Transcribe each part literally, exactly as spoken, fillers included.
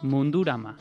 Mundurama.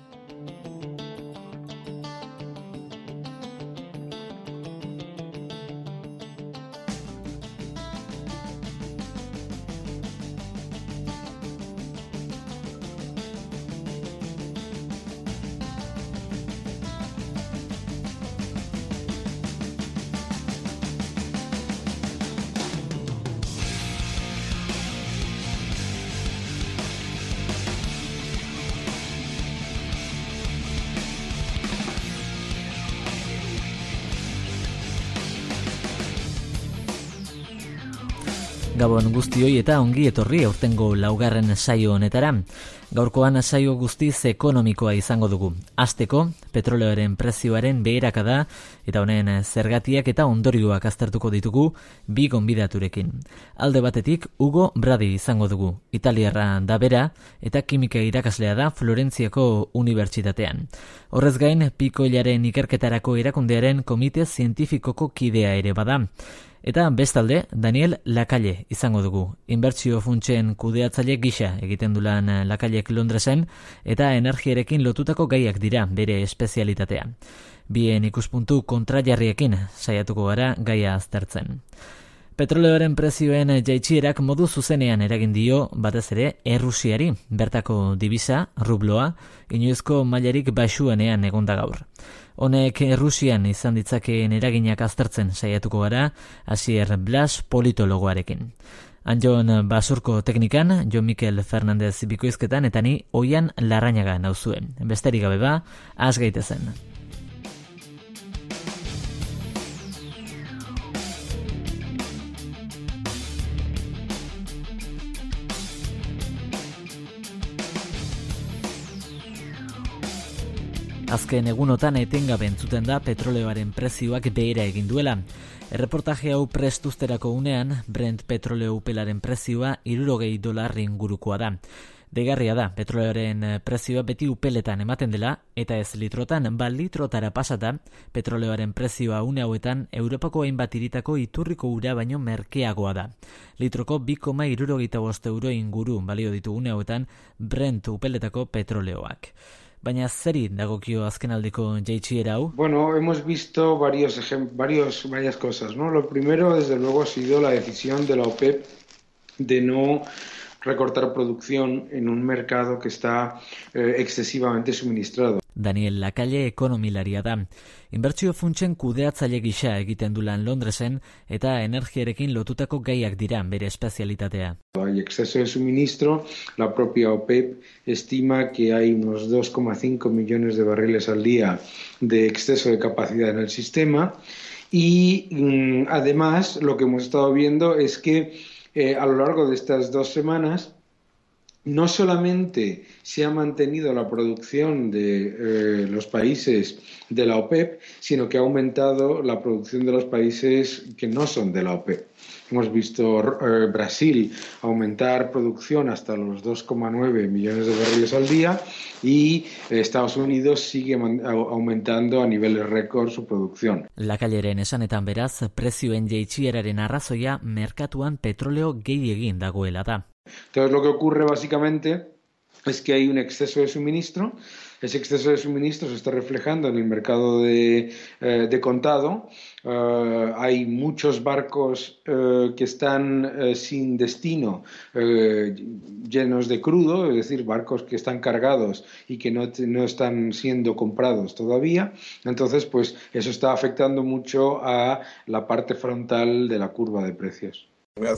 Gabon guztioi eta ongi etorri aurtengo laugarren saio honetara. Gaurkoan saio guztiz ekonomikoa izango dugu. Hasteko, petroleoaren prezioaren beherakada eta honen zergatiak eta ondorioak aztertuko ditugu bi gonbidaturekin. Alde batetik, Hugo Bradi izango dugu. Italiarra da bera eta kimika irakaslea da Florentziako Unibertsitatean. Horrez gain, pikoilaren ikerketarako erakundearen komite zientifikoko kidea ere bada. Eta bestalde, Daniel Lacalle izango dugu. Inbertsio funtsen kudeatzaile gisa egiten du lan Lacallek Londresen eta energiarekin lotutako gaiak dira bere espezialitatea. Bien ikuspuntu kontrajarriekin saiatuko gara gaia aztertzen. Petroleoaren prezioen jaitsierak modu zuzenean eragin dio batez ere Errusiari, bertako divisa, rubloa, inoizko mailarik baxuenean egonda gaur. Honek Errusian izan ditzakeen eraginak aztertzen saiatuko gara, Asier Blas politologoarekin. Anjon Basurko teknikan, Jon Mikel Fernandez bikoizketan eta ni Oian Larrañaga nauzuen. Besterik gabe ba, has gaitezen. Azken egunotan etengabe entzuten da petroleoaren prezioak behera egin duela. Erreportaje hau prest uzterako unean, Brent petroleo upelaren prezioa hirurogei dolar ingurukoa da. Deigarria da, petroleoaren prezioa beti upeletan ematen dela, eta ez litrotan, ba litrotara pasata, petroleoaren prezioa une hauetan Europako hainbat hiritako iturriko ura baino merkeagoa da. Litroko bi koma hirurogeita bost euro inguru balio ditu une hauetan Brent upeletako petroleoak. Baina zeri dagokio azkenaldiko jaitsiera hau? Bueno, hemos visto varios ejem- varios, varias cosas, ¿no? Lo primero, desde luego, ha sido la decisión de la OPEP de no recortar producción en un mercado que está eh, excesivamente suministrado. Daniel Lacalle ekonomilaria da. Inbertsio funtsen kudeatzaile gisa egiten du lan Londresen eta energiarekin lotutako gaiak dira bere espezialitatea. Hay exceso de suministro, la propia OPEP estima que hay unos dos coma cinco millones de barriles al día de exceso de capacidad en el sistema y mmm, además lo que hemos estado viendo es que eh, a lo largo de estas dos semanas no solamente se ha mantenido la producción de eh, los países de la OPEP, sino que ha aumentado la producción de los países que no son de la OPEP. Hemos visto eh, Brasil aumentar producción hasta los dos coma nueve millones de barriles al día y eh, Estados Unidos sigue man- aumentando a niveles récord su producción. Lacalleren esanetan beraz, prezioen jaitsieraren arrazoia merkatuan petroleo gehiegin dagoela da. Entonces lo que ocurre básicamente es que hay un exceso de suministro. Ese exceso de suministro se está reflejando en el mercado de, eh, de contado. Uh, hay muchos barcos uh, que están uh, sin destino, uh, llenos de crudo, es decir, barcos que están cargados y que no, te, no están siendo comprados todavía. Entonces, pues eso está afectando mucho a la parte frontal de la curva de precios.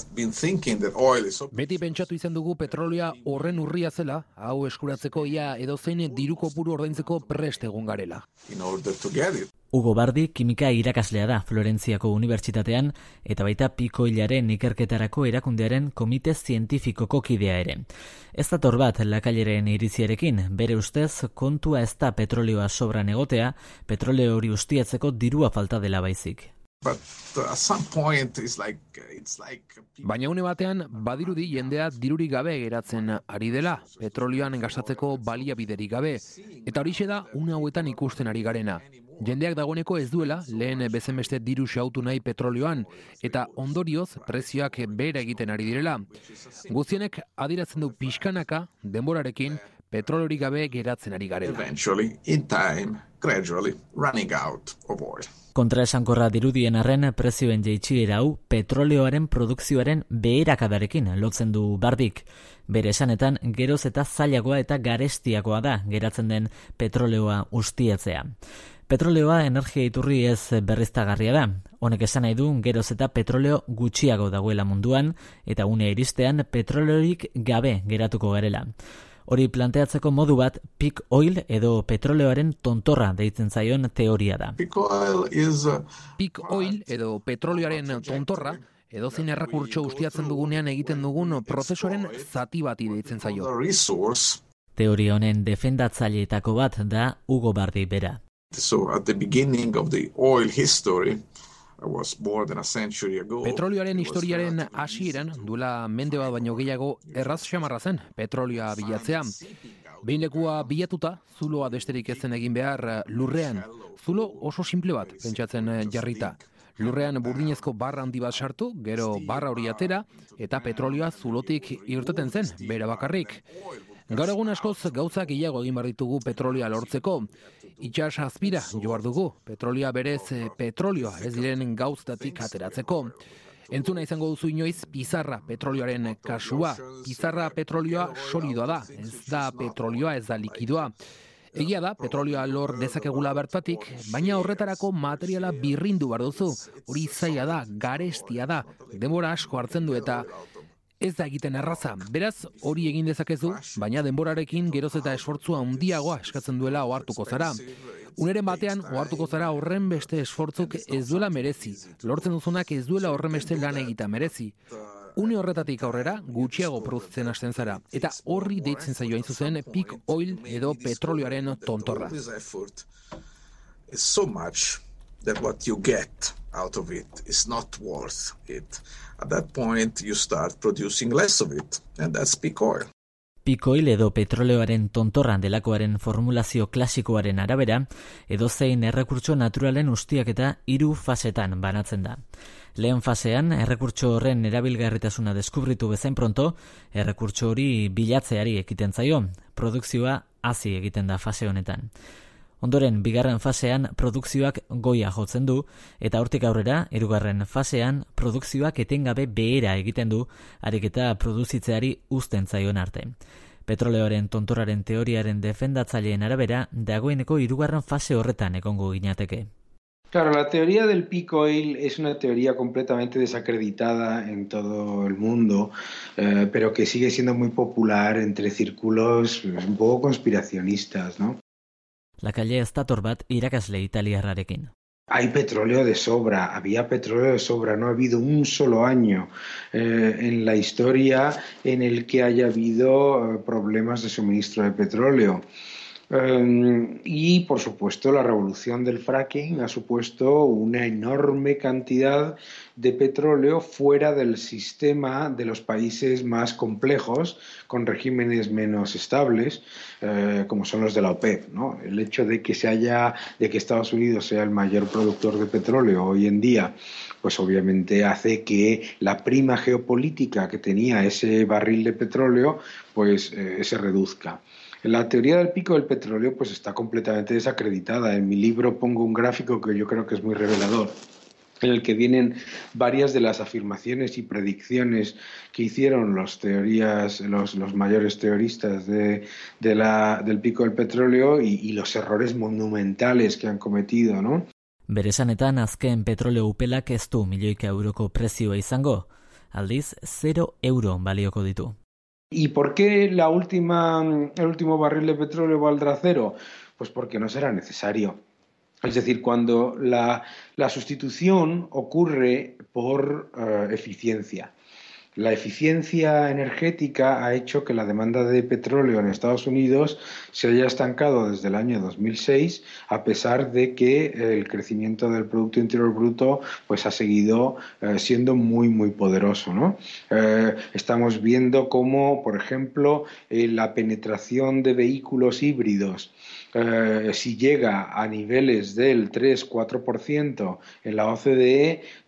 Beti pentsatu izan dugu petrolioa horren urria zela, hau eskuratzeko ia edozein diru kopuru ordaintzeko prest egon garela. Hugo Bardi kimika irakaslea da Florentziako Unibertsitatean eta baita pikoilaren ikerketarako erakundearen komite zientifikoko kidea ere. Ez dator bat Lacalleren iritziarekin, bere ustez kontua ez da petrolioa sobran egotea, petroleo hori ustiatzeko dirua falta dela baizik. But uh, at some point it's like it's like Baina une batean badirudi jendea dirurik gabe geratzen ari dela, petrolioan gastatzeko baliabiderik gabe, eta horixe da une hauetan ikusten ari garena. Jendeak dagoeneko ez duela lehen bezenbeste diru xautu nahi petrolioan, eta ondorioz prezioak behera egiten ari direla. Guztienek adiratzen du pixkanaka, denborarekin, petroliorik gabe geratzen ari garela. Eventually, in time, gradually running out of oil. Kontraesankorra dirudien arren, prezioen jaitsiera hau petroleoaren produkzioaren beherakadarekin lotzen du Bardik. Bere esanetan, geroz eta zailagoa eta garestiagoa da geratzen den petroleoa ustiatzea. Petroleoa energia iturri ez berriztagarria da. Honek esan nahi du geroz eta petroleo gutxiago dagoela munduan eta unea iristean petroleorik gabe geratuko garela. Hori planteatzeko modu bat peak oil edo petroleoaren tontorra deitzen zaion teoria da. Peak oil is a... Peak oil edo petrolioaren tontorra edozein errekurtso ustiatzen dugunean egiten dugun prozesuaren zati bati deitzen zaio. Teoria honen defendatzaileetako bat da Hugo Bardi bera. So at the beginning of the oil history, was more than a century ago. Petrolioaren historiaren hasieran duela mende bat baino gehiago erraz xamarra zen petrolioa bilatzea. Behin lekua bilatuta, zuloa besterik ez zen egin behar lurrean. Zulo oso simple bat, pentsatzen jarrita. Lurrean burdinezko barra handi bat sartu, gero barra hori atera, eta petrolioa zulotik irteten zen, bera bakarrik. Gaur egun askoz gauza gehiago egin behar ditugu petrolioa lortzeko. Itxas azpira joar dugu, petrolioa berez petrolioa ez diren gauztatik ateratzeko. Entzuna izango duzu inoiz pizarra petrolioaren kasua. Pizarra petrolioa solidoa da, ez da petrolioa, ez da likidoa. Egia da, petrolioa lor dezakegula bertatik, baina horretarako materiala birrindu behar duzu. Hori zaila da, garestia da, denbora asko hartzen du eta ez da egiten erraza. Beraz, hori egin dezakezu, baina denborarekin geroz eta esfortzua handiagoa eskatzen duela ohartuko zara. Uneren batean, ohartuko zara horren beste esfortzuk ez duela merezi. Lortzen duzunak ez duela horren beste lan egita merezi. Une horretatik aurrera, gutxiago produzitzen hasten zara. Eta horri deitzen zaio hain zuzen peak oil edo petrolioaren tontorra. It's so much that what you get out of it is not worth it. At that point, you start producing less of it, and that's peak oil. Peak oil edo petroleoaren tontorra delakoaren formulazio klasikoaren arabera, edozein errekurtso naturalen ustiaketa hiru fasetan banatzen da. Lehen fasean, errekurtso horren erabilgarritasuna deskubritu bezain pronto, errekurtso hori bilatzeari ekiten zaio, produkzioa hazi egiten da fase honetan. Ondoren, bigarren fasean produkzioak goia jotzen du, eta hortik aurrera, hirugarren fasean produkzioak etengabe behera egiten du, harik eta produzitzeari uzten zaion arte. Petroleoaren tontorraren teoriaren defendatzaileen arabera, dagoeneko hirugarren fase horretan egongo ginateke. Claro, la teoría del peak oil es una teoría completamente desacreditada en todo el mundo, eh, pero que sigue siendo muy popular entre círculos un poco conspiracionistas, ¿no? Lakalle ez dator bat irakasle italiarrarekin. Hay petróleo de sobra, había petróleo de sobra, no ha habido un solo año eh, en la historia en el que haya habido eh, problemas de suministro de petróleo. Um, y, por supuesto, la revolución del fracking ha supuesto una enorme cantidad de petróleo fuera del sistema de los países más complejos, con regímenes menos estables, eh, como son los de la OPEP, ¿no? El hecho de que se haya, de que Estados Unidos sea el mayor productor de petróleo hoy en día, pues obviamente hace que la prima geopolítica que tenía ese barril de petróleo, pues eh, se reduzca. La teoría del pico del petróleo pues está completamente desacreditada. En mi libro pongo un gráfico que yo creo que es muy revelador, en el que vienen varias de las afirmaciones y predicciones que hicieron los teorías, los, los mayores teoristas de, de la, del pico del petróleo y, y los errores monumentales que han cometido, ¿no? Beresanetan azken petroleo upelak ez du milioika euroko prezioa izango, aldiz zero euro balioko ditu. ¿Y por qué la última, el último barril de petróleo valdrá cero? Pues porque no será necesario. Es decir, cuando la, la sustitución ocurre por uh, eficiencia. La eficiencia energética ha hecho que la demanda de petróleo en Estados Unidos se haya estancado desde el año dos mil seis, a pesar de que el crecimiento del Producto Interior Bruto pues, ha seguido eh, siendo muy, muy poderoso, ¿no? Eh, estamos viendo cómo, por ejemplo, eh, la penetración de vehículos híbridos, eh, si llega a niveles del tres a cuatro por ciento en la O C D E,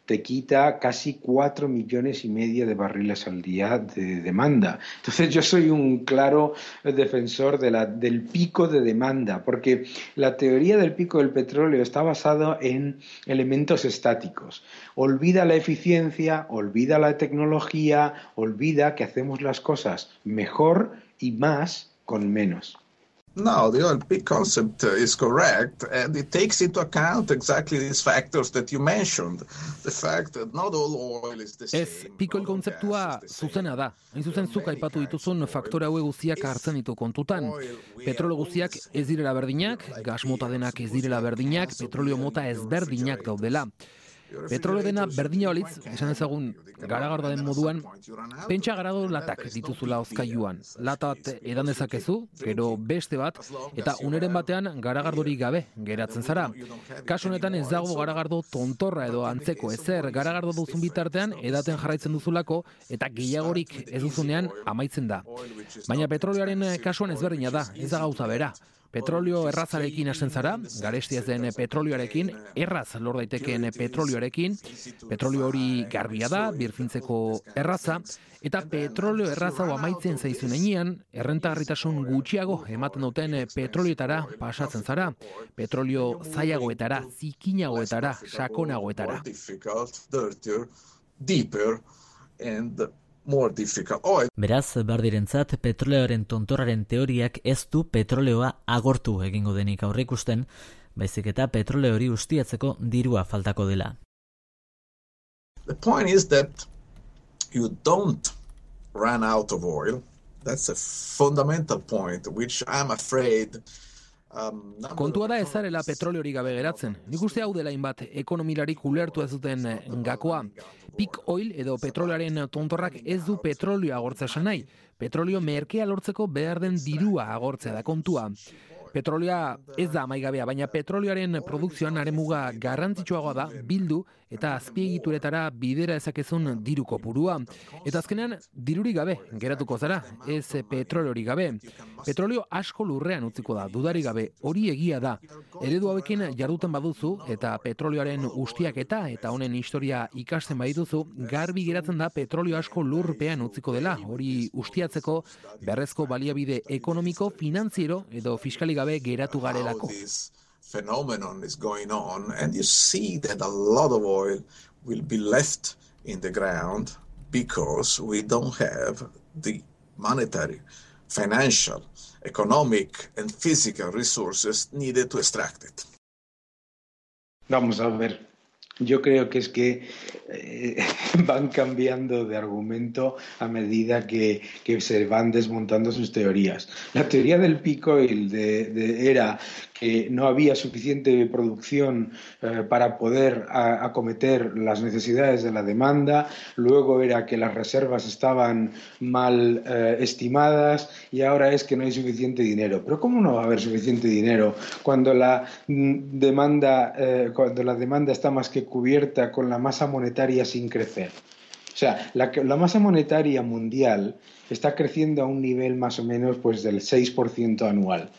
te quita casi cuatro millones y medio de barriles al día de demanda. Entonces yo soy un claro defensor de la, del pico de demanda, porque la teoría del pico del petróleo está basada en elementos estáticos. Olvida la eficiencia, olvida la tecnología, olvida que hacemos las cosas mejor y más con menos. No, the oil peak concept is correct, and it takes into account exactly these factors that you mentioned. The fact that not all oil is the same. Ez, pikoil kontzeptua zuzena da. Hain zuzen zuk aipatu dituzun faktore haue guztiak hartzen ditu kontutan. Petrolio guztiak ez direla berdinak, gas mota denak ez direla berdinak, petrolio mota ezberdinak daudela. Petrolio dena berdina balitz, esan ezagun garagardo den moduan, pentsa garado latak dituzula hozkailuan. Lata bat edan dezakezu, gero beste bat, eta uneren batean garagardorik gabe geratzen zara. Kasu honetan ez dago garagardo tontorra edo antzeko ezer, garagardo duzun bitartean edaten jarraitzen duzulako, eta gehiagorik ez duzunean amaitzen da. Baina petrolioaren kasuan ezberdina da, ez da gauza bera. Petrolio errazarekin hasten zara, garesti ez den petrolioarekin, erraz lor daitekeen petrolioarekin, petrolio hori garbia da, birfintzeko erraza, eta petrolio erraza amaitzen zaizun enean, errentagarritasun gutxiago ematen duten petrolioetara pasatzen zara, petrolio zailagoetara, zikinagoetara, sakonagoetara. More difficult. Oh, Beraz, Bardirentzat, petroleoaren tontorraren teoriak ez du petroleoa agortu egingo denik aurreikusten, baizik eta petroleo hori ustiatzeko dirua faltako dela. The point is that you don't run out of oil. That's a fundamental point, which I'm afraid Um, Kontua da ezarela petroleori gabe geratzen. Nik uste hau dela inbat ekonomilarik ulertu ez duten gakoa. Peak oil edo petrolearen tontorrak ez du petrolioa agortzea esan nahi. Petrolio merkea lortzeko behar den dirua agortzea da kontua. Petrolioa ez da amaigabea, baina petrolioaren produkzioan aremuga garrantzitsuagoa da bildu eta azpiegituretara bidera ezakezun diru kopurua. Eta azkenean dirurik gabe geratuko zara, ez petroliori gabe. Petrolio asko lurrean utziko da, dudarik gabe, hori egia da. Eredu hauekin jarduten baduzu eta petrolioaren ustiaketa eta honen historia ikasten badituzu, garbi geratzen da petrolio asko lurpean utziko dela, hori ustiatzeko beharrezko baliabide ekonomiko, finantziero edo fiskali gabe geratu garelako. Phenomenon is going on, and you see that a lot of oil will be left in the ground because we don't have the monetary, financial, economic and physical resources needed to extract it. Vamos a ver. Yo creo que es que eh, van cambiando de argumento a medida que, que se van desmontando sus teorías. La teoría del peak oil de, de era que no había suficiente producción eh, para poder a, acometer las necesidades de la demanda, luego era que las reservas estaban mal eh, estimadas y ahora es que no hay suficiente dinero. Pero ¿cómo no va a haber suficiente dinero cuando la mm, demanda, eh, cuando la demanda está más que cubierta con la masa monetaria sin crecer? O sea, la, la masa monetaria mundial está creciendo a un nivel más o menos pues, del seis por ciento anual.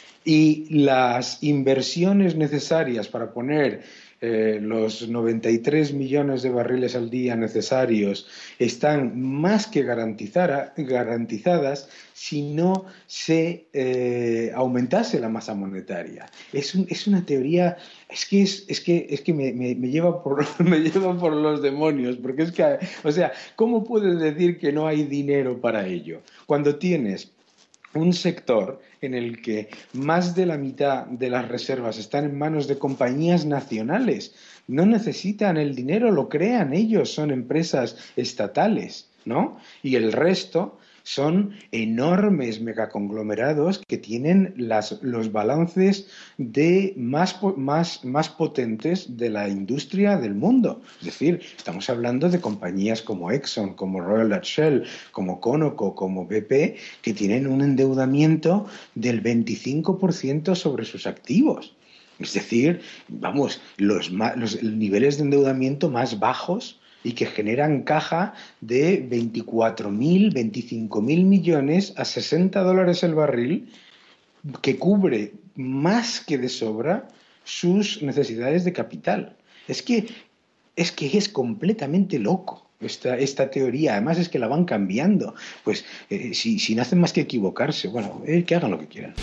Y las inversiones necesarias para poner eh, los noventa y tres millones de barriles al día necesarios están más que garantizar, garantizadas si no se eh, aumentase la masa monetaria. Es, un, es una teoría, es que, es, es que, es que me, me, me, lleva por, me lleva por los demonios, porque es que, o sea, ¿cómo puedes decir que no hay dinero para ello? Cuando tienes un sector en el que más de la mitad de las reservas están en manos de compañías nacionales. No necesitan el dinero, lo crean ellos, son empresas estatales, ¿no? Y el resto son enormes megaconglomerados que tienen las, los balances de más, más, más potentes de la industria del mundo. Es decir, estamos hablando de compañías como Exxon, como Royal Dutch Shell, como Conoco, como B P, que tienen un endeudamiento del veinticinco por ciento sobre sus activos. Es decir, vamos, los, los niveles de endeudamiento más bajos y que generan caja de veinticuatro mil, veinticinco mil millones a sesenta dólares el barril, que cubre más que de sobra sus necesidades de capital. Es que Es que es completamente loco esta, esta teoría. Además es que la van cambiando. Pues eh, si, si no hacen más que equivocarse, bueno, eh, que hagan lo que quieran.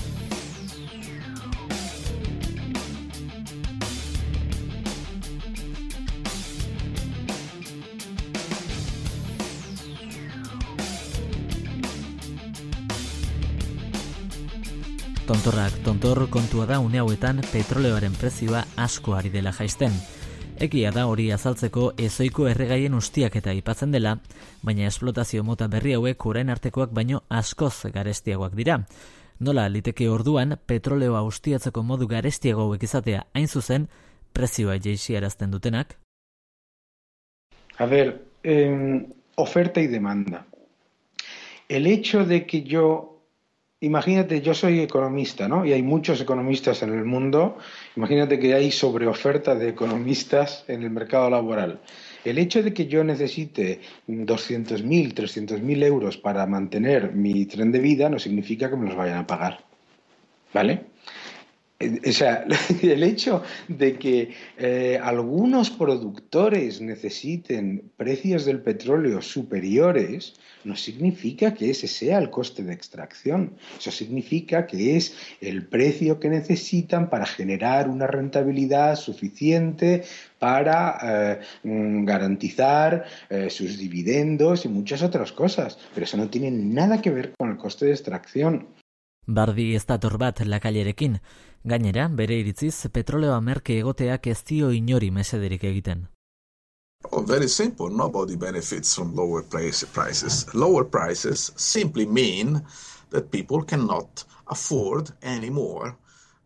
Tontorrak tontor kontua da une hauetan petroleoaren prezioa asko ari dela jaisten. Egia da hori azaltzeko ezoiko erregaien ustiaketa aipatzen dela, baina esplotazio mota berri hauek orain artekoak baino askoz garestiagoak dira. Nola liteke orduan petroleoa ustiatzeko modu garestiago hauek izatea hain zuzen prezioa jaitsiarazten dutenak? A ver, eh, oferta y demanda. El hecho de que yo Imagínate, yo soy economista, ¿no? Y hay muchos economistas en el mundo. Imagínate que hay sobreoferta de economistas en el mercado laboral. El hecho de que yo necesite doscientos mil, trescientos mil euros para mantener mi tren de vida no significa que me los vayan a pagar, ¿vale? O sea, el hecho de que eh, algunos productores necesiten precios del petróleo superiores no significa que ese sea el coste de extracción. Eso significa que es el precio que necesitan para generar una rentabilidad suficiente para eh, garantizar eh, sus dividendos y muchas otras cosas. Pero eso no tiene nada que ver con el coste de extracción. Bardi ez dator bat lakailerekin. Gainera, bere iritziz, petroleoa merke egoteak ez dio inori mesederik egiten. Oh, very simple. Nobody benefits from lower prices. Lower prices simply mean that people cannot afford anymore.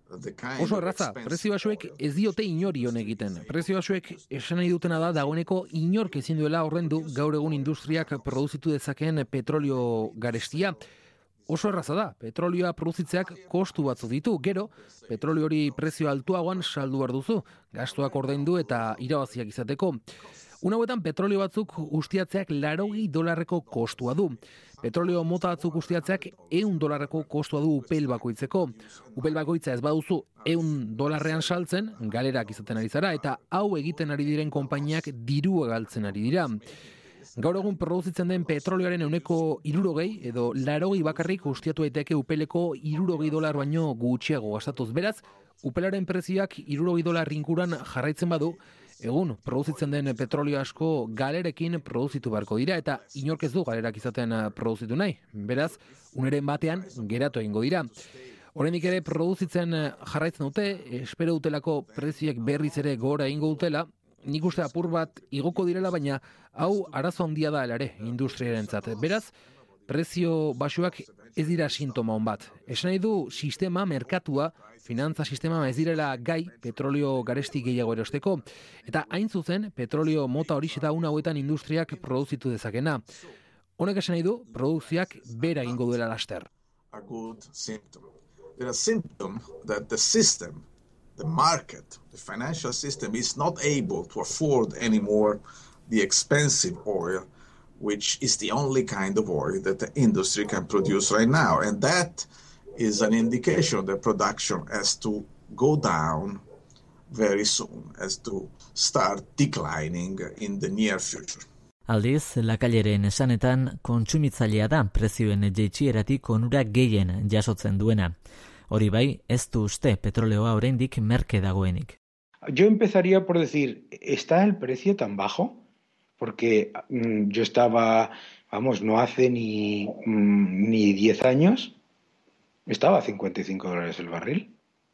Oso erraza, prezio basuek ez diote inori hon egiten. Prezio basuek esan nahi dutena da dagoeneko inork ezin duela horrendu gaur egun industriak produzitu dezakeen petrolio garestia. Oso erraza da, petrolioa produzitzeak kostu batzu ditu, gero, petrolio hori prezio altuagoan saldu behar duzu, gastuak ordaindu eta irabaziak izateko. Una hauetan petrolio batzuk ustiatzeak larogi dolarreko kostua du. Petrolio mota batzuk ustiatzeak ehun dolarreko kostua du upel bakoitzeko. Upel bakoitza ez baduzu ehun dolarrean saltzen, galerak izaten ari zara, eta hau egiten ari diren konpainiak dirua galtzen ari dira. Gaur egun produzitzen den petrolioaren ehuneko hirurogei edo laurogei bakarrik ustiatu daiteke upeleko hirurogei dolar baino gutxiago gastatuz. Beraz, upelaren prezioak hirurogei dolar inguruan jarraitzen badu, egun produzitzen den petrolio asko galerekin produzitu beharko dira eta inork ez du galerak izaten produzitu nahi. Beraz, uneren batean geratu egingo dira. Oraindik ere produzitzen jarraitzen dute, espero dutelako prezioak berriz ere gora egingo dutela. Nik uste apur bat igoko direla, baina hau arazo handia da ere industriarentzat. Beraz, prezio basuak ez dira sintoma on bat. Esan nahi du sistema, merkatua, finantza sistema ez direla gai petrolio garesti gehiago erosteko. Eta hain zuzen, petrolio mota horixe da una hauetan industriak produzitu dezakena. Honek esan nahi du, produkzioak bera egingo duela laster. A good symptom. There are symptoms that the system, the market, the financial system is not able to afford anymore the expensive oil, which is the only kind of oil that the industry can produce right now. And that is an indication that production has to go down very soon, has to start declining in the near future. Aldiz, lakaileren esanetan kontsumitzailea da prezioen jaitsieratik onura gehien jasotzen duena. Hori bai, ez du uste petroleoa oraindik merke dagoenik. Yo empezaría por decir, ¿está el precio tan bajo? Porque mmm, yo estaba, vamos, no hace ni, mmm, ni diez años, estaba a cincuenta y cinco dólares el barril.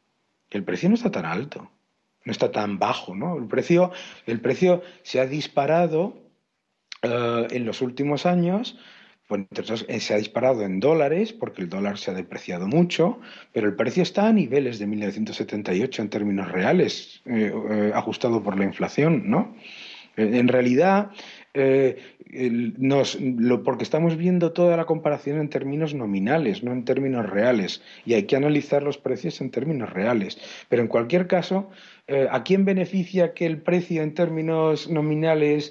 El precio no está tan alto, no está tan bajo, ¿no? El precio, el precio se ha disparado uh, en los últimos años. Bueno, entonces se ha disparado en dólares porque el dólar se ha depreciado mucho, pero el precio está a niveles de mil novecientos setenta y ocho en términos reales, eh, eh, ajustado por la inflación, ¿no? Eh, en realidad, eh, el, nos, lo, porque estamos viendo toda la comparación en términos nominales, no en términos reales, y hay que analizar los precios en términos reales. Pero en cualquier caso, eh, ¿a quién beneficia que el precio en términos nominales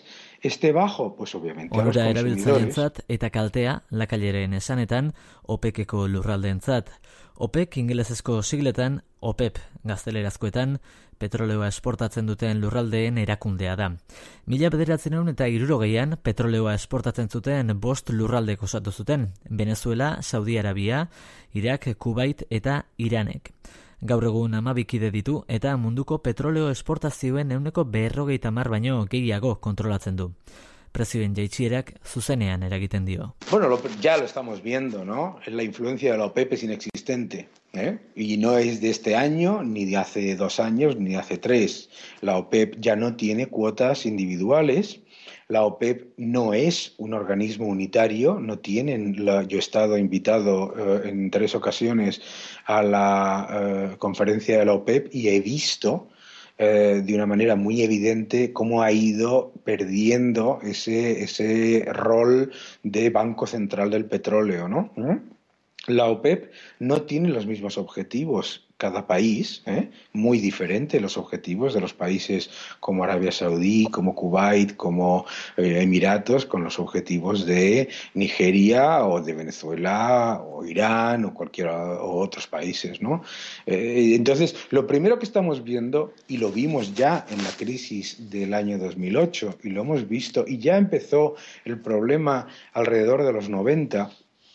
esté bajo, pues obviamente a los Onura consumidores. erabiltzaileentzat eta kaltea Lakaileren esanetan OPEC-eko lurraldeentzat. OPEC ingelesezko sigletan, OPEP gaztelerazkoetan, petroleoa esportatzen duten lurraldeen erakundea da. Mila bederatziehun eta hirurogeian petroleoa esportatzen zuten bost lurraldek osatu zuten, Venezuela, Saudi Arabia, Irak, Kuwait eta Iranek. Gaur egun hamabikide ditu eta munduko petroleo esportazioen ehuneko berrogeita hamar baino gehiago kontrolatzen du. Prezioen jaitsierak zuzenean eragiten dio. Bueno, lo, ya lo estamos viendo, ¿no? La influencia de la OPEP es inexistente, ¿eh? Y no es de este año, ni de hace dos años, ni de hace tres. La OPEP ya no tiene cuotas individuales. La OPEP no es un organismo unitario, no tienen. La, yo he estado invitado eh, en tres ocasiones a la eh, conferencia de la OPEP y he visto Eh, de una manera muy evidente cómo ha ido perdiendo ese, ese rol de Banco Central del Petróleo, ¿no? ¿Eh? La OPEP no tiene los mismos objetivos. Cada país, ¿eh? muy diferente los objetivos de los países como Arabia Saudí, como Kuwait, como eh, Emiratos, con los objetivos de Nigeria o de Venezuela o Irán o cualquier o otros países, ¿no? Eh, entonces, lo primero que estamos viendo, y lo vimos ya en la crisis del año dos mil ocho, y lo hemos visto, y ya empezó el problema alrededor de los noventa,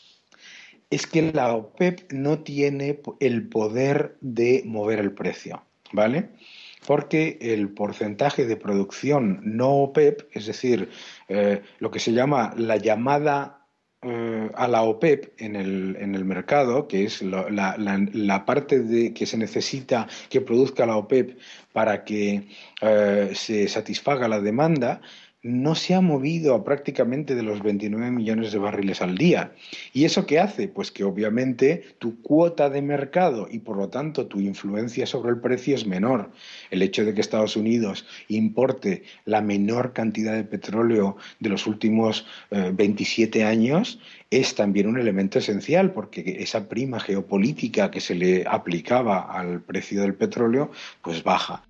es que la OPEP no tiene el poder de mover el precio, ¿vale? Porque el porcentaje de producción no OPEP, es decir, eh, lo que se llama la llamada eh, a la OPEP en el, en el mercado, que es lo, la, la, la parte de, que se necesita que produzca la OPEP para que eh, se satisfaga la demanda, no se ha movido a prácticamente de los veintinueve millones de barriles al día. ¿Y eso qué hace? Pues que obviamente tu cuota de mercado y por lo tanto tu influencia sobre el precio es menor. El hecho de que Estados Unidos importe la menor cantidad de petróleo de los últimos eh, veintisiete años es también un elemento esencial, porque esa prima geopolítica que se le aplicaba al precio del petróleo pues baja.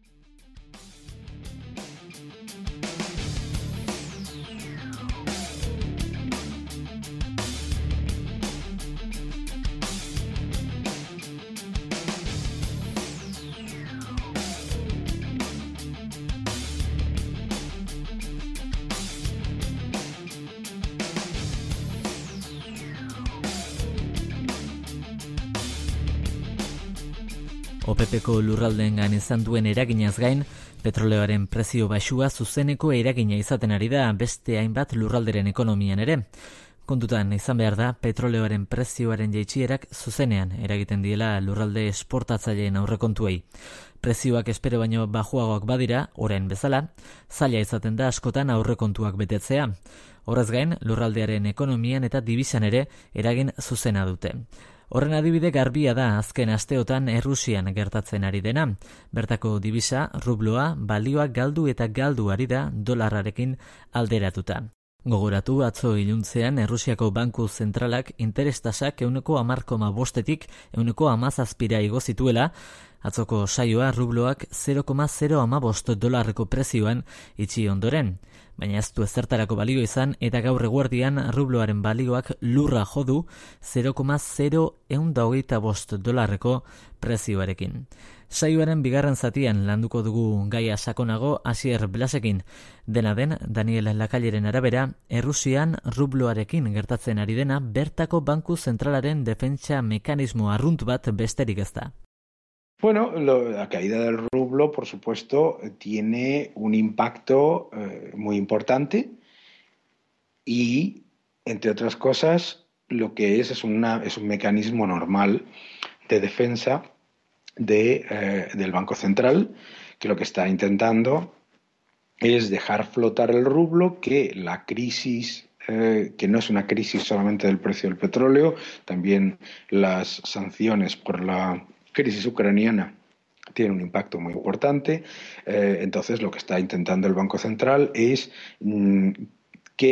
OPEPeko lurraldeengan izan duen eraginaz gain, petroleoaren prezio baxua zuzeneko eragina izaten ari da beste hainbat lurralderen ekonomian ere. Kontutan izan behar da, petroleoaren prezioaren jaitsierak zuzenean eragiten diela lurralde esportatzaileen aurrekontuei. Prezioak espero baino bajuagoak badira, orain bezala, zaila izaten da askotan aurrekontuak betetzea. Horrez gain, lurraldearen ekonomian eta dibisan ere eragin zuzena dute. Horren adibide garbia da azken asteotan Errusian gertatzen ari dena. Bertako dibisa, rubloa, balioak galdu eta galdu ari da dolarrarekin alderatuta. Gogoratu atzo iluntzean Errusiako Banku Zentralak interestasak ehuneko hamar koma bostetik ehuneko hamazazpira igo zituela, atzoko saioa rubloak zero koma zero hamabost dolarreko prezioan itxi ondoren. Baina ez du ezertarako balio izan eta gaur eguerdian rubloaren balioak lurra jodu zero koma zero hogeita bost dolarreko prezioarekin. Saioaren bigarren zatian landuko dugu gaia sakonago Asier Blasekin. Dena den, Daniel Lakaileren arabera, Errusian rubloarekin gertatzen ari dena bertako Banku Zentralaren defentsa mekanismo arrunt bat besterik ez da. Bueno, lo, la caída del rublo, por supuesto, tiene un impacto eh, muy importante y, entre otras cosas, lo que es es, una, es un mecanismo normal de defensa de, eh, del Banco Central, que lo que está intentando es dejar flotar el rublo, que la crisis, eh, que no es una crisis solamente del precio del petróleo, también las sanciones por la crisis ucraniana tiene un impacto muy importante. Eh, entonces, lo que está intentando el Banco Central es mmm, que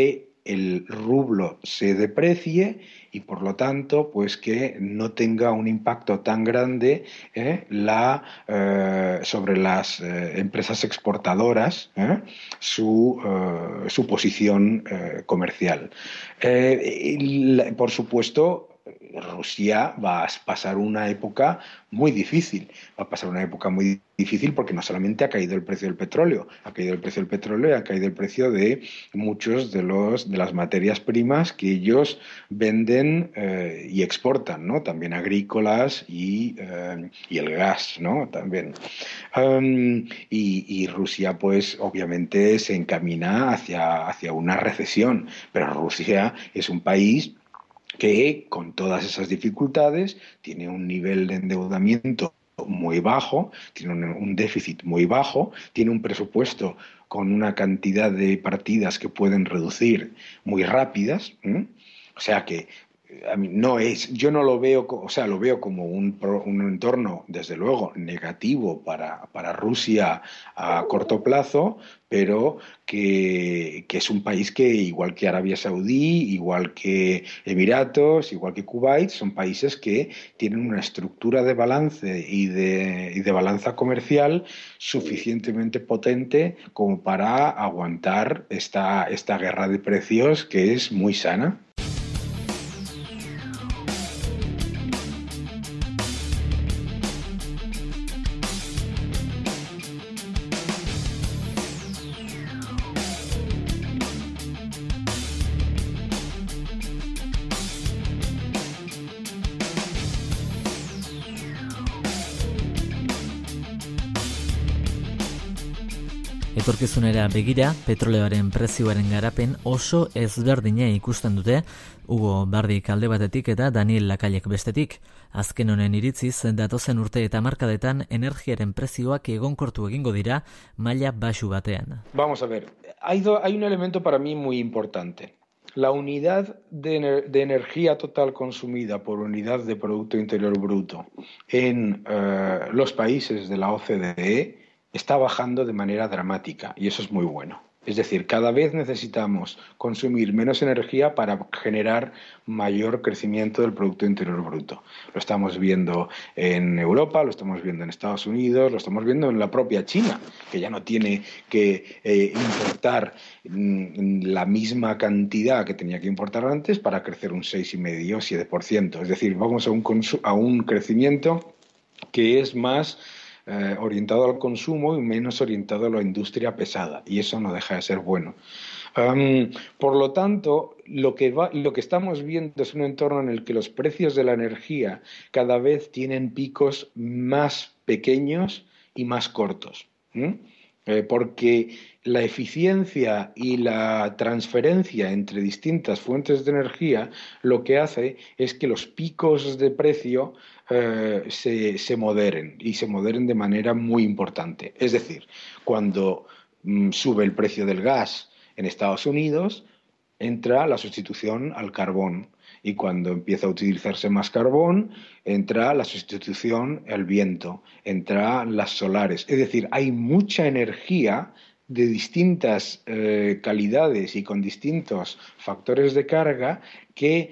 el rublo se deprecie y por lo tanto pues que no tenga un impacto tan grande eh, la, eh, sobre las eh, empresas exportadoras eh, su, eh, su posición eh, comercial. Eh, y, por supuesto, Rusia va a pasar una época muy difícil. Va a pasar una época muy difícil porque no solamente ha caído el precio del petróleo, ha caído el precio del petróleo y ha caído el precio de muchos de los de las materias primas que ellos venden eh, y exportan, ¿no? También agrícolas y, eh, y el gas, ¿no? También. Um, y, y Rusia, pues, obviamente se encamina hacia, hacia una recesión, pero Rusia es un país que con todas esas dificultades tiene un nivel de endeudamiento muy bajo, tiene un, un déficit muy bajo, tiene un presupuesto con una cantidad de partidas que pueden reducir muy rápidas, ¿eh? O sea que a mí no es, yo no lo veo, o sea, lo veo como un, un entorno, desde luego, negativo para, para Rusia a corto plazo, pero que, que es un país que, igual que Arabia Saudí, igual que Emiratos, igual que Kuwait, son países que tienen una estructura de balance y de, y de balanza comercial suficientemente potente como para aguantar esta, esta guerra de precios que es muy sana. Etorkizunera begira, petroleoaren prezioaren garapen oso ezberdina ikusten dute, Hugo Bardik alde batetik eta Daniel Lacallek bestetik. Azken honen iritziz, datozen urte eta hamarkadetan energiaren prezioak egonkortu egingo dira maila baxu batean. Vamos a ver, hay, do, hay un elemento para mí muy importante. La unidad de, ener de energía total consumida por unidad de Producto Interior Bruto en uh, los países de la O C D E está bajando de manera dramática y eso es muy bueno. Es decir, cada vez necesitamos consumir menos energía para generar mayor crecimiento del Producto Interior Bruto. Lo estamos viendo en Europa, lo estamos viendo en Estados Unidos, lo estamos viendo en la propia China, que ya no tiene que eh, importar mm, la misma cantidad que tenía que importar antes para crecer un seis coma cinco, siete por ciento. Es decir, vamos a un, a un crecimiento que es más Eh, orientado al consumo y menos orientado a la industria pesada, y eso no deja de ser bueno. Um, por lo tanto, lo que, va, lo que estamos viendo es un entorno en el que los precios de la energía cada vez tienen picos más pequeños y más cortos. ¿Mm? Eh, porque la eficiencia y la transferencia entre distintas fuentes de energía lo que hace es que los picos de precio eh, se, se moderen y se moderen de manera muy importante. Es decir, cuando mm, sube el precio del gas en Estados Unidos, entra la sustitución al carbón. Y cuando empieza a utilizarse más carbón, entra la sustitución al viento, entra las solares. Es decir, hay mucha energía de distintas eh, calidades y con distintos factores de carga que,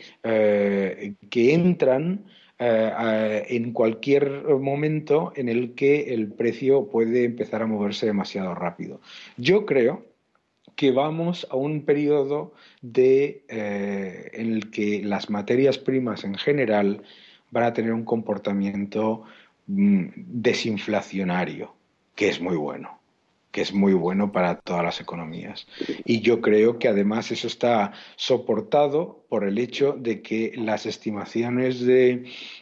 eh, que entran eh, eh, en cualquier momento en el que el precio puede empezar a moverse demasiado rápido. Yo creo que vamos a un periodo de, eh, en el que las materias primas en general van a tener un comportamiento mm, desinflacionario, que es muy bueno, que es muy bueno para todas las economías. Y yo creo que además eso está soportado por el hecho de que las estimaciones de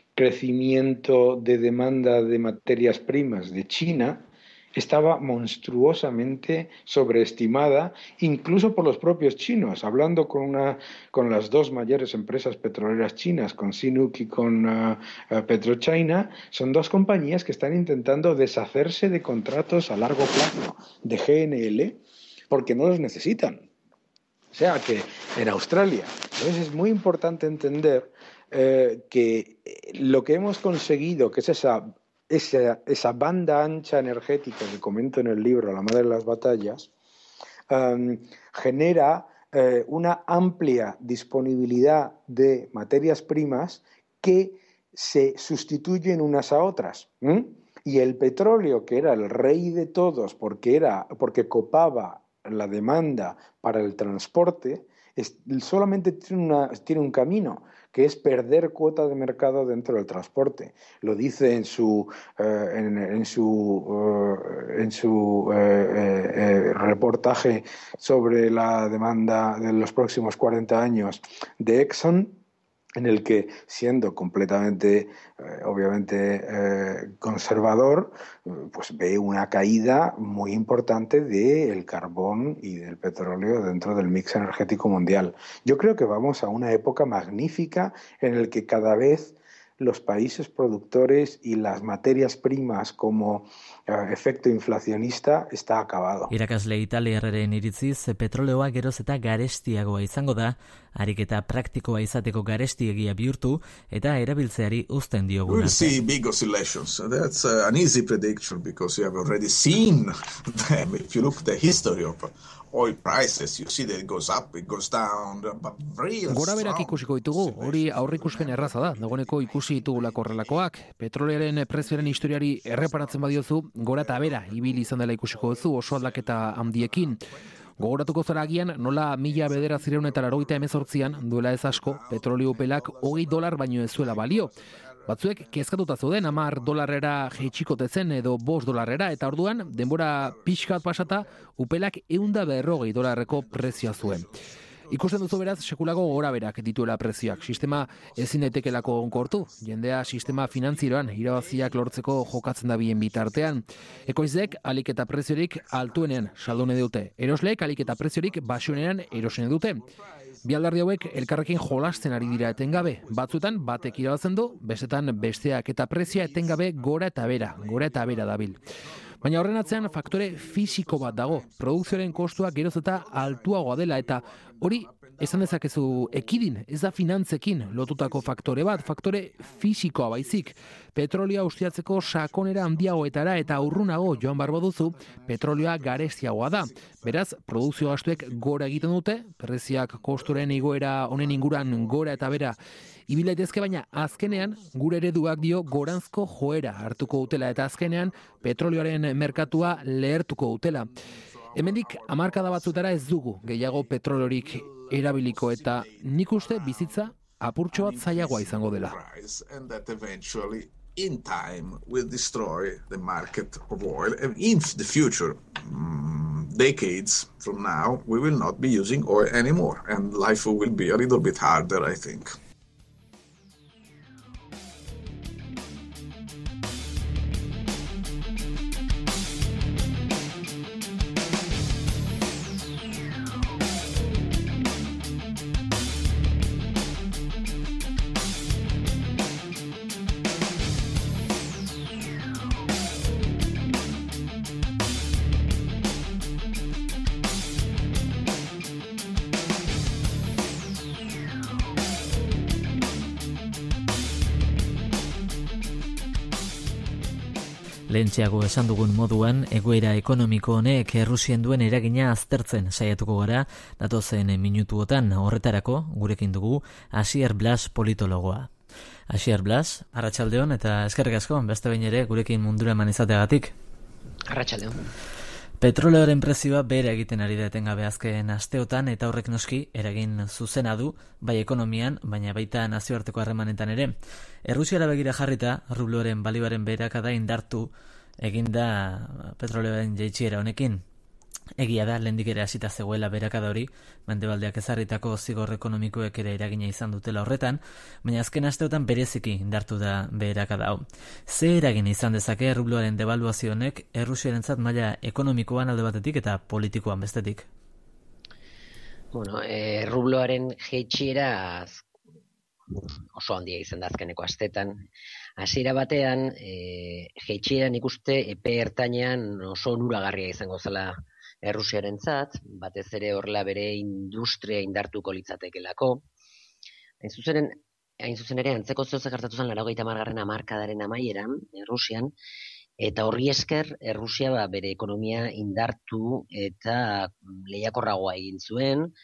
crecimiento de demanda de materias primas de China estaba monstruosamente sobreestimada, incluso por los propios chinos. Hablando con, una, con las dos mayores empresas petroleras chinas, con Sinopec y con uh, uh, PetroChina, son dos compañías que están intentando deshacerse de contratos a largo plazo de G N L porque no los necesitan. O sea que en Australia. Entonces es muy importante entender eh, que lo que hemos conseguido, que es esa Esa, esa banda ancha energética que comento en el libro La madre de las batallas, um, genera eh, una amplia disponibilidad de materias primas que se sustituyen unas a otras. ¿Mm? Y el petróleo, que era el rey de todos porque, era, porque copaba la demanda para el transporte, es, solamente tiene, una, tiene un camino, que es perder cuota de mercado dentro del transporte. Lo dice en su, eh, en, en su, uh, en su eh, eh, reportaje sobre la demanda de los próximos cuarenta años de Exxon, en el que, siendo completamente, eh, obviamente, eh, conservador, pues ve una caída muy importante del carbón y del petróleo dentro del mix energético mundial. Yo creo que vamos a una época magnífica en la que cada vez los países productores y las materias primas como eh, efecto inflacionista está acabado. Irakasle italiarraren iritziz, petroleoa geroz eta garestiagoa izango da, ariketa praktikoa izateko garestiegia bihurtu eta erabiltzeari uzten diogun. We'll see big oscillations. That's uh, an easy prediction because you have already seen them. If you look at the history of oil prices, you see that it goes up, it goes down, but real Gora berak ikusiko ditugu, hori aurreikuspen erraza da, dagoeneko ikusi ditugulako horrelakoak. Petrolearen prezioaren historiari erreparatzen badiozu, gora eta bera ibili izan dela ikusiko duzu oso aldaketa handiekin. Gogoratuko zara agian, nola mila bederatziehun eta laurogeita hemezortzian, duela ez asko, petrolio upelak hogei dolar baino ez zuela balio. Batzuek kezkatuta zeuden hamar dolarrera jeitsikote zen edo bost dolarrera, eta orduan, denbora pixkat pasata, upelak ehunda berrogei dolarreko prezioa zuen. Ikusten duzu beraz, sekulako gora berak dituela prezioak. Sistema ezin daitekelako onkortu. Jendea sistema finantzieroan irabaziak lortzeko jokatzen da bien bitartean. Ekoizleek alik eta preziorik altuenean saldune dute. Erosleek alik eta preziorik baxuenean erosen dute. Bi alderdi hauek elkarrekin jolasten ari dira etengabe. Batzuetan batek irabatzen du, bestetan besteak, eta prezioa etengabe gora eta bera, gora eta bera dabil. Baina horren atzean faktore fisiko bat dago. Produkzioaren kostua geroz eta altuagoa dela, eta hori esan dezakezu ekidin, ez da finantzekin lotutako faktore bat, faktore fisikoa baizik. Petrolioa ustiatzeko sakonera handiagoetara eta urrunago joan barbo duzu, petrolioa garestiagoa da. Beraz, produkzio gastuek gora egiten dute, preziak kosturen igoera honen inguran gora eta bera ibila daitezke, baina azkenean gure ereduak dio goranzko joera hartuko dutela, eta azkenean petrolioaren merkatua lehertuko dutela. Hemendik hamarkada batzutara ez dugu gehiago petrolorik erabiliko, eta nik uste bizitza apurtxo bat zailagoa izango dela. In time will destroy the market of oil, and in the future um, decades from now we will not be using oil anymore, and life will be a little bit harder, I think. Lehentxeago esan dugun moduan, egoera ekonomiko honek Errusien duen eragina aztertzen saiatuko gara, datozen minutuotan. Horretarako gurekin dugu Asier Blas politologoa. Asier Blas, arratsaldeon eta eskerrik asko, beste behin ere gurekin mundura eman izateagatik. Arratsaldeon. Petroleoaren prezioa behera egiten ari da etengabe azken asteotan, eta horrek noski eragin zuzena du, bai ekonomian, baina baita nazioarteko harremanetan ere. Errusiara begira jarrita, rubloaren balioaren beherakada indartu eginda petroleoaren jaitsiera honekin. Egia da, lehendik ere hasita zegoela beherakada hori, mendebaldeak ezarritako zigor ekonomikoek ere eragina izan dutela horretan, baina azken asteotan bereziki indartu da beherakada hau. Ze eragin izan dezake rubloaren devaluazio honek Errusiarentzat maila ekonomikoan alde batetik eta politikoan bestetik? Bueno, e, rubloaren jaitsiera oso handia izan da azkeneko astetan. Hasiera batean, e, jaitsiera nik uste epe ertainean oso onuragarria izango zela Errusiarentzat, batez ere horrela bere industria indartuko litzatekelako. Hain zuzen, hain zuzen ere, antzeko zehose gertatu zen laurogeita hamargarren hamarkadaren amaieran, Errusian, eta horri esker, Errusia ba, bere ekonomia indartu eta lehiakorragoa egin zuen,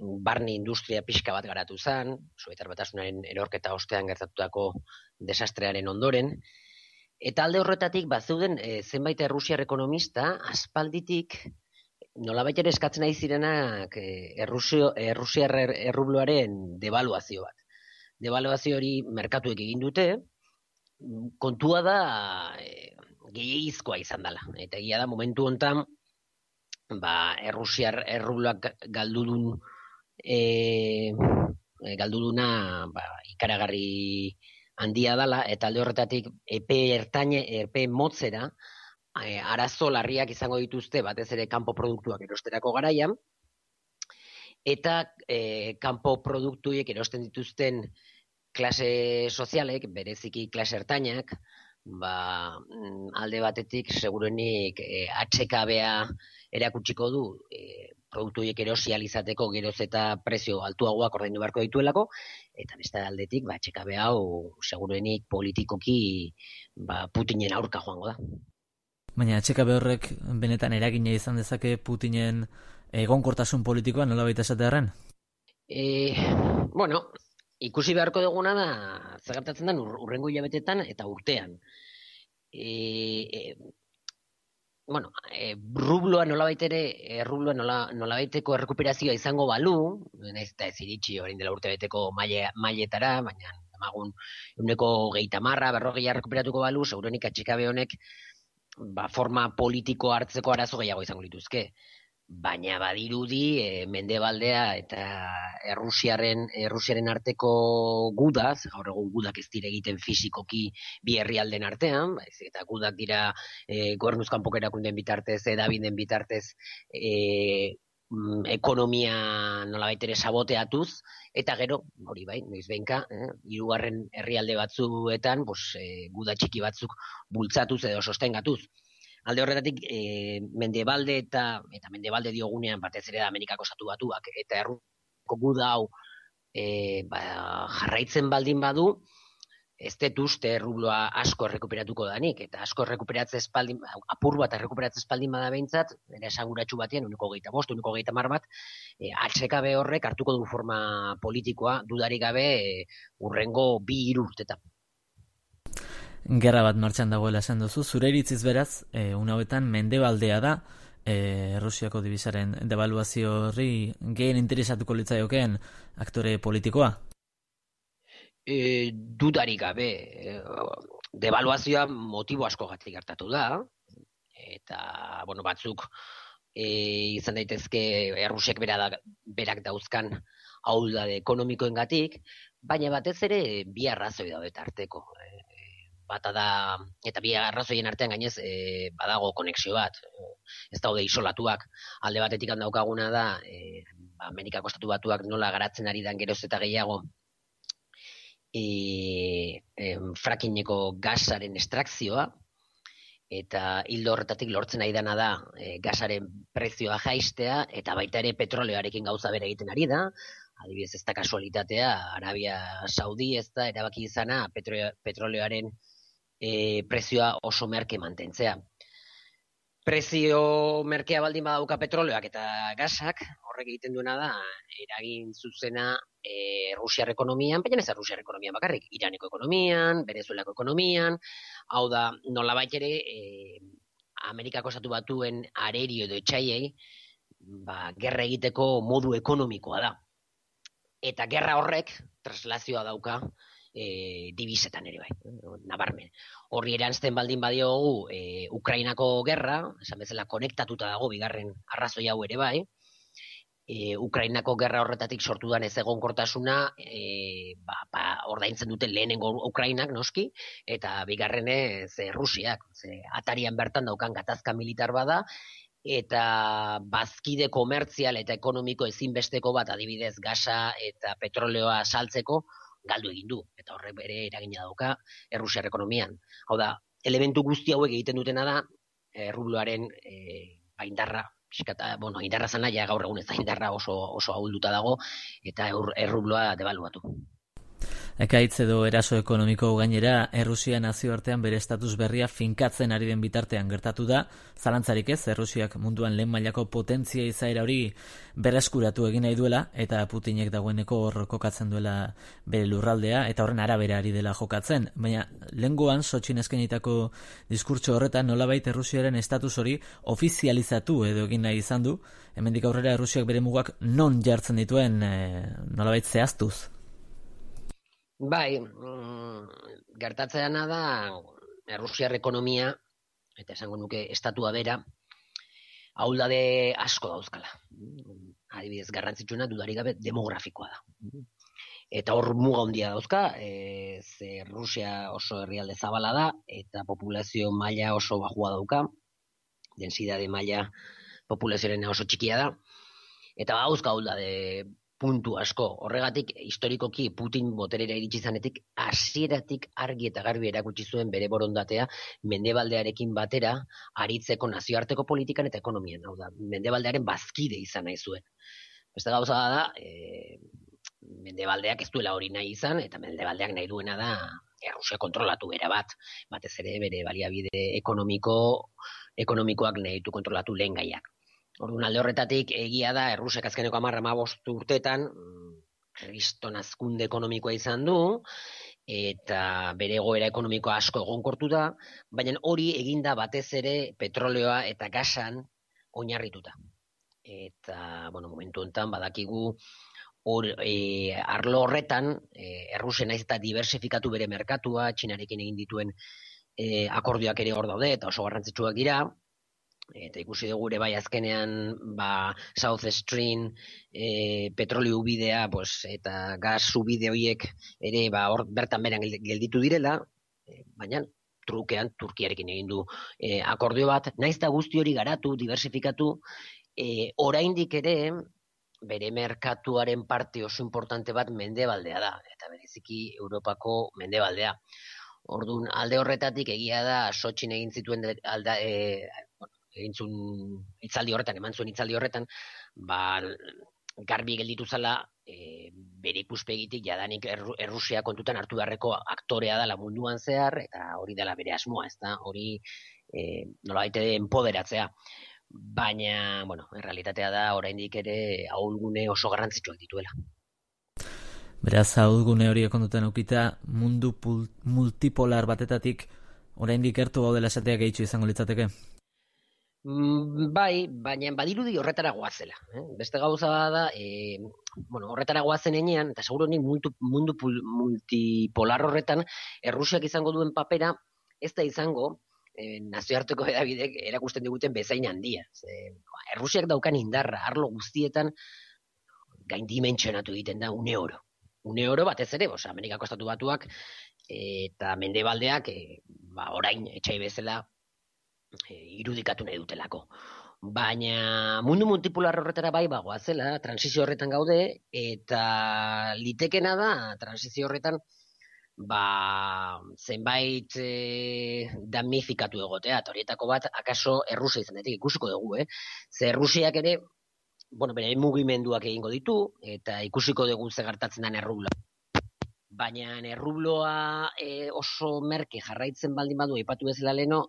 barne industria pixka bat garatu zen, Sobietar Batasunaren erorketa ostean gertatutako desastrearen ondoren, eta alde horretatik bazeuden e, zenbait errusiar ekonomista aspalditik nolabait ere eskatzen ari zirenak e, errusio, errusiar errubloaren devaluazio bat. Devaluazio hori merkatuek egin dute, kontua da e, gehiagizkoa izan dela. Eta egia da momentu hontan ba, errusiar errubloak galdudun e, galduduna ba, ikaragarri handia dela, eta alde horretatik epe ertaine, epe motzera e, arazo larriak izango dituzte batez ere kanpo produktuak erosterako garaian, eta e, kanpo produktuiek erosten dituzten klase sozialek, bereziki klase ertainak, ba, alde batetik segurenik e, H K B-a erakutsiko du e, produktu horiek erosializateko geroz eta prezio altuagoak ordaindu beharko dituelako, eta beste aldetik ba, H K B hau segurenik politikoki ba, Putinen aurka joango da. Baina H K B horrek benetan eragina izan dezake Putinen egonkortasun politikoa nolabait esatearren? E, bueno, ikusi beharko duguna da, zer gertatzen den urrengo hilabetetan eta urtean. E, e, bueno, e, rubloa nolabait ere, e, rubloa nola, nolabaiteko errekuperazioa izango balu, naiz eta ez iritsi orain dela urtebeteko mailetara, baina emagun ehuneko geita marra, berrogeia errekuperatuko balu, segurenik H K B honek ba, forma politiko hartzeko arazo gehiago izango lituzke. Baina badirudi e, Mendebaldea eta Errusiaren Errusiaren arteko gudaz, gaur egun gudak ez dira egiten fisikoki bi herrialden artean, baizik eta gudak dira e, gobernuz kanpoko erakundeen bitartez, edabideen bitartez e, mm, ekonomia nolabait ere saboteatuz, eta gero, hori bai, noiz behinka, eh, hirugarren herrialde batzuetan, pues, e, guda txiki batzuk bultzatuz edo sostengatuz. Alde horretatik, e, Mendebalde eta, eta Mendebalde diogunean batez ere da Amerikako Estatu Batuak eta erruko guda hau e, ba, jarraitzen baldin badu, ez dut uste rubloa asko errekuperatuko danik, eta asko errekuperatze espaldin, apur bat errekuperatze espaldin bada behintzat, bere esanguratsu batean, uniko geita bost, uniko geita mar bat, e, H K B horrek hartuko du forma politikoa, dudarik gabe e, urrengo bi hiru urtetan. Gerra bat martxan dagoela esan duzu, zure iritziz beraz, e, una hauetan Mendebaldea da, e, Rusiako dibisaren devaluazio horri gehien interesatuko litzaioken aktore politikoa? E, dudarik gabe, e, devaluazioa motibo asko gatik gertatu da, eta, bueno, batzuk e, izan daitezke Errusiak bera da, berak dauzkan ahuldade ekonomikoengatik, baina batez ere bi arrazoi daude tarteko. E, bata da, eta bi arrazoien artean gainez e, badago konexio bat, ez daude isolatuak. Alde batetik handaukaguna da, e, Amerikako Estatu Batuak nola garatzen ari dan geroz eta gehiago e, e, frackingeko gasaren estrakzioa, eta hildo horretatik lortzen ari dana da e, gasaren prezioa jaistea, eta baita ere petroleoarekin gauza bere egiten ari da. Adibidez, ez da kasualitatea, Arabia Saudi ez da erabaki izana petroleoaren E, prezioa oso merke mantentzea. Prezio merkea baldin badauka petroleoak eta gasak, horrek egiten duena da, eragin zuzena e, Rusiar ekonomian, baina ez Rusiar ekonomian bakarrik, Iraneko ekonomian, Venezuelako ekonomian, hau da, nolabait ere, e, Amerikako Estatu Batuen arerio edo etxaiei, ba, gerra egiteko modu ekonomikoa da. Eta gerra horrek, traslazioa dauka, E, dibisetan ere bai, nabarmen. Horri eranzten baldin badiogu e, Ukrainako gerra, esan bezala konektatuta dago bigarren arrazoi hau ere bai, e, Ukrainako gerra horretatik sortu dan ez egonkortasuna e, ba, ba, ordaintzen duten lehenengo Ukrainak noski, eta bigarrenez e, Rusiak, ze atarian bertan daukan gatazka militar bada, eta bazkide komertzial eta ekonomiko ezinbesteko bat adibidez gasa eta petroleoa saltzeko, galdu egin du, eta horrek bere eragina dauka Errusiar ekonomian. Hau da, elementu guzti hauek egiten dutena da, errubloaren e, indarra, piskata, bueno, indarra zana, ja gaur egun ez da indarra oso, oso ahulduta dago, eta errubloa debaluatu. Ekaitz edo eraso ekonomiko gainera, Errusia nazioartean bere estatus berria finkatzen ari den bitartean gertatu da, zalantzarik ez, Errusiak munduan lehen mailako potentzia izaera hori berreskuratu egin nahi duela, eta Putinek dagoeneko hor kokatzen duela bere lurraldea, eta horren arabera ari dela jokatzen. Baina, lehengoan, Sotxin eskainitako diskurtso horretan, nolabait Errusiaren estatus hori ofizializatu edo egin nahi izan du, hemendik aurrera Errusiak bere mugak non jartzen dituen e, nolabait zehaztuz. Bai, gertatzeana da Errusiar ekonomia, eta esango nuke estatua bera, ahuldade asko dauzkala. Adibidez, garrantzitsuena dudarik gabe demografikoa da. Eta hor muga handia dauzka, e, ze Rusia oso herrialde zabala da, eta populazio maila oso bajua dauka, densidade maila populazioaren oso txikia da, eta dauzka ahuldade puntu asko. Horregatik, historikoki Putin boterera iritsi zanetik, hasieratik argi eta garbi erakutsi zuen bere borondatea mendebaldearekin batera aritzeko nazioarteko politikan eta ekonomian. Hau da, mendebaldearen bazkide izan nahi zuen. Beste gauza da, e, mendebaldeak ez duela hori nahi izan, eta mendebaldeak nahi duena da Errusia kontrolatu bera bat, batez ere bere baliabide ekonomiko, ekonomikoak nahi ditu kontrolatu lehen gaiak. Orduan alde horretatik egia da Errusiak azkeneko hamar hamabost urtetan kriston hazkunde ekonomikoa izan du eta bere egoera ekonomikoa asko egonkortu da, baina hori eginda batez ere petroleoa eta gasan oinarrituta. Eta, bueno, momentu honetan badakigu hor e, arlo horretan e, Errusia naiz eta diversifikatu bere merkatua, Txinarekin egin dituen e, akordioak ere hor daude eta oso garrantzitsuak dira. Eta ikusi dugu ere bai azkenean ba, South Stream e, petrolio ubidea pues, eta gas ubide horiek ere ba, hor bertan beran gelditu direla, e, baina trukean Turkiarekin egin du e, akordio bat, naiz eta guzti hori garatu, diversifikatu, e, oraindik ere bere merkatuaren parte oso importante bat mendebaldea da, eta bereziki Europako mendebaldea. Orduan, alde horretatik egia da Sotxin egin zituen alda, e, bueno, egin zuen hitzaldi horretan, eman zuen hitzaldi horretan, ba, garbi gelditu zala e, bere ikuspegitik jadanik Erru, Errusia kontutan hartu beharreko aktorea dela munduan zehar, eta hori dela bere asmoa, ez da, hori e, nolabait enpoderatzea. Baina, bueno, errealitatea da oraindik ere ahulgune oso garrantzitsuak dituela. Beraz, ahulgune hori kontutan ukita, mundu pul, multipolar batetatik oraindik gertu gaudela esatea gehitxo izango litzateke? Mm, bai, baina badirudi horretara goazela. Eh? Beste gauza da, e, bueno, horretara goazen enean, eta seguro nik mundu, mundu pul, multipolar horretan, Errusiak izango duen papera, ez da izango, e, nazioarteko edabidek erakusten diguten bezain handia. Ze, Errusiak daukan indarra, arlo guztietan, gaindimentsionatu egiten da une oro. Une oro batez ere, bos, Amerikako Estatu Batuak eta mendebaldeak, e, ba, orain etxai bezala, E, irudikatu nahi dutelako. Baina mundu multipolar horretara bai bagoazela, transizio horretan gaude, eta litekena da, transizio horretan, ba, zenbait e, damifikatu egotea, eta horietako bat, akaso Errusia izan daiteke ikusiko dugu, eh? Ze Errusiak ere, bueno, bere mugimenduak egingo ditu, eta ikusiko dugu ze gertatzen den errubloa. Baina errubloa e, oso merke jarraitzen baldin badu, aipatu bezala leno,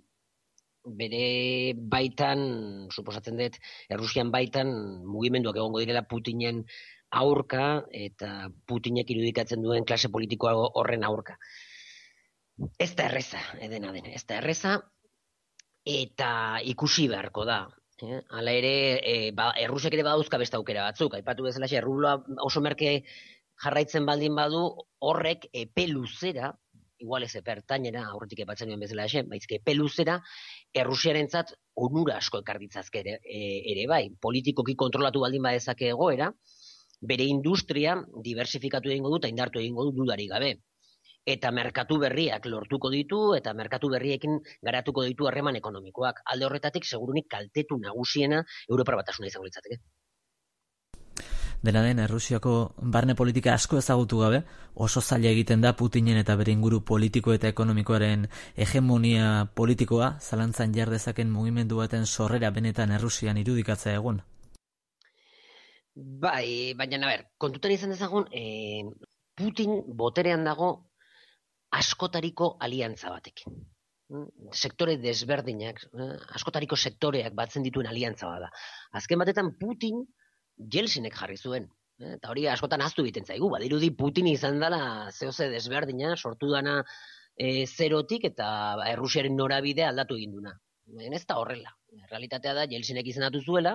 bere baitan, suposatzen dut, Errusian baitan mugimenduak egongo direla Putinen aurka eta Putinek irudikatzen duen klase politikoa horren aurka. Ez da erreza, edena dena, ez da erreza, eta ikusi beharko da. Eh? Hala ere, e, ba, Errusiak ere badauzka beste aukera batzuk, aipatu bezala, errubloa oso merke jarraitzen baldin badu, horrek epe luzera, igual ez epertainera, aurretik epatzen duen bezala esen, baizke epe luzera, Errusiarentzat onura asko ekarditzazke ere, ere bai, politikoki kontrolatu baldin badezake egoera, bere industria diversifikatu egingo du eta indartu egingo du dudarik gabe. Eta merkatu berriak lortuko ditu eta merkatu berriekin garatuko ditu harreman ekonomikoak. Alde horretatik segurunik kaltetu nagusiena Europar Batasuna izango litzateke. Dena den, Errusiako barne politika asko ezagutu gabe, oso zaila egiten da Putinen eta bere inguru politiko eta ekonomikoaren hegemonia politikoa, zalantzan jar dezaken mugimendu baten sorrera benetan Errusian irudikatzea egun. Bai, baina, a ber, kontutan izan dezagun, e, Putin boterean dago askotariko aliantza batekin. Sektore desberdinak, askotariko sektoreak batzen dituen aliantza bada. Azken batetan Putin Jelzinek jarri zuen. Eta hori askotan ahaztu egiten zaigu, badirudi Putin izan dela zehose desberdina, sortu dana e, zerotik eta Errusiaren norabide aldatu egin duna. Ez da horrela. Realitatea da Jelzinek izendatu zuela,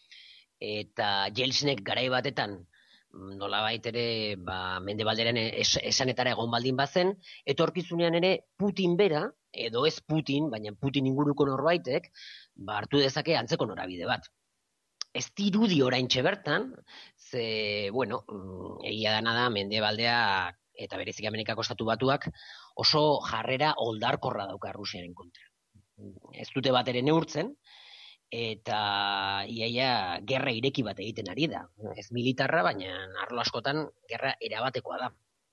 eta Jelzinek garai batetan nolabait ere ba, mendebalderen es, esanetara egon baldin bazen, etorkizunean ere Putin bera, edo ez Putin, baina Putin inguruko norbaitek, ba, hartu dezake antzeko norabide bat. Ez dirudi oraintxe bertan, ze, bueno, egia dana da mendebaldea eta berezik Amerikako Estatu Batuak oso jarrera oldarkorra dauka Rusiaren kontra. Ez dute bat ere neurtzen, eta iaia gerra ireki bat egiten ari da. Ez militarra, baina arlo askotan gerra erabatekoa da.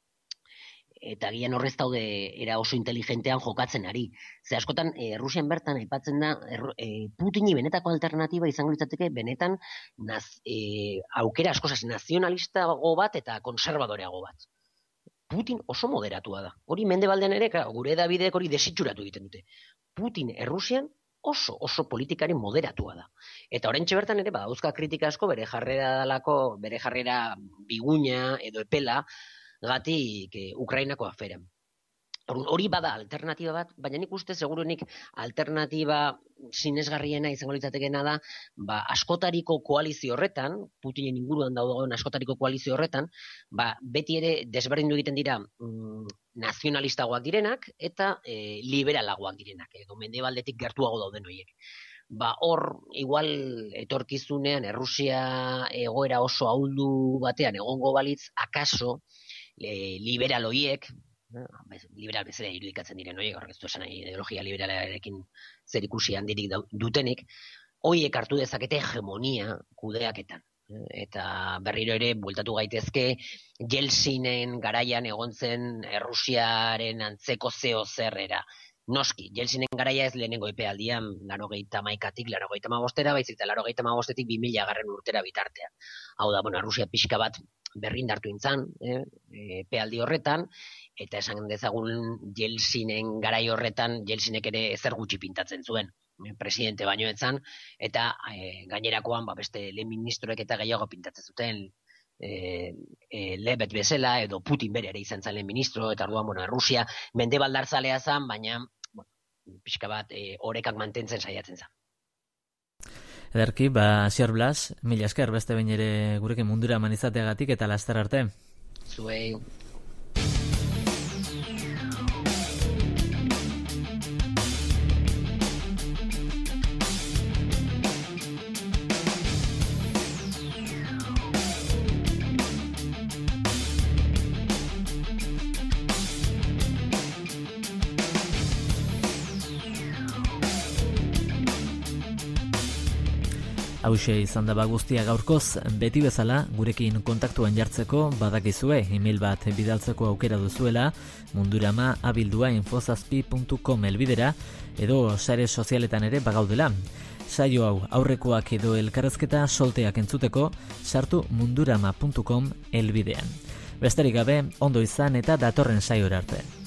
Eta gian horrez daude era oso inteligentean jokatzen ari. Ze askotan, e, Rusian bertan aipatzen da, e, Putini benetako alternatiba izango litzateke benetan naz, e, aukera askosaz nazionalistago bat eta konservadoreago bat. Putin oso moderatua da. Hori mendebaldean ere, gure edabideek hori desitxuratu egiten dute. Putin Errusian oso, oso politikari moderatua da. Eta oraintxe bertan ere, badauzka kritika asko bere jarrera dalako, bere jarrera biguña edo epela, gatik eh, Ukrainako aferan. Hori bada alternatiba bat, baina nik uste seguruenik alternatiba sinesgarriena izango litzatekeena da, ba, askotariko koalizio horretan, Putinen inguruan dagoen askotariko koalizio horretan, ba, beti ere desberdindu egiten dira mm, nazionalistagoak direnak eta e, liberalagoak direnak, edo mendebaldetik gertuago dauden horiek. Ba, hor, igual etorkizunean Errusia egoera oso ahuldu batean egongo balitz, akaso e, liberal horiek, liberal bezala irudikatzen diren horiek, horrek ez du esan ideologia liberalarekin zer ikusi handirik dutenik, horiek hartu dezakete hegemonia kudeaketan. Eta berriro ere bueltatu gaitezke Jelzinen garaian egon zen Errusiaren antzeko zeo zerrera. Noski, Jelzinen garaia ez lehenengo epealdian laurogeita hamaikatik laurogeita hamabostera, baizik eta laurogeita hamabostetik bi mila garren urtera bitartean. Hau da, bueno, Errusia pixka bat berrindartu intzan, eh, epealdi horretan, eta esan dezagun Jelzinen garai horretan, Jelzinek ere ezer gutxi pintatzen zuen, presidente baino etzan, eta e, gainerakoan ba, beste lehen ministroek eta gehiago pintatzen zuten, e, e, Lebet bezala, edo Putin bere ere izan zen lehen ministro, eta orduan, bueno, Errusia mendebaldartzalea zen, baina bueno, pixka bat e, orekak mantentzen saiatzen zen. Ederki, ba, Asier Blas, mila esker beste behin ere gurekin mundura eman izateagatik eta laster arte. Zuei. Hauxe izan da guztia gaurkoz, beti bezala gurekin kontaktuan jartzeko badakizue, email bat bidaltzeko aukera duzuela, mundurama abildua infozazpi puntu com elbidera, edo sare sozialetan ere bagaudela. Saio hau aurrekoak edo elkarrezketa solteak entzuteko, sartu mundurama puntu com elbidean. Besterik gabe, ondo izan eta datorren saiora arte.